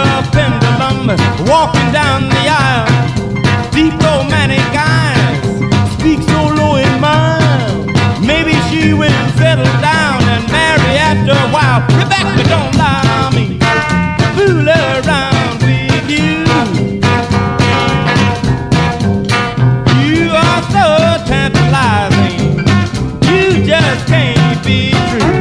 a pendulum walking down the aisle. Deep romantic eyes speak so low and mild. Maybe she will settle down and marry after a while. Rebecca, don't lie me, fool around with you. You are so tantalizing, you just can't be true.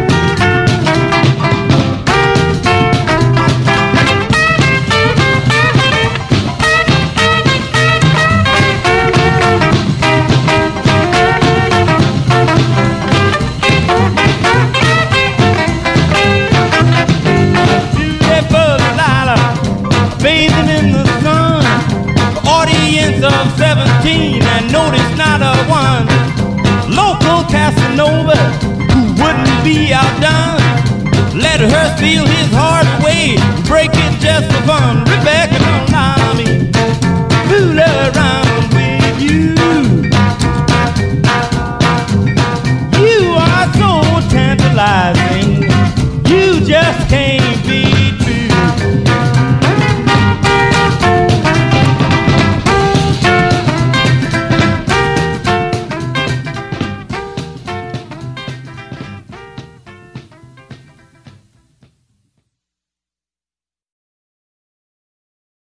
Bathing in the sun, audience of 17, and notice not a one. Local Casanova who wouldn't be outdone. Let her steal his heart away, break it just for fun. Rebecca, don't lie me, fool around.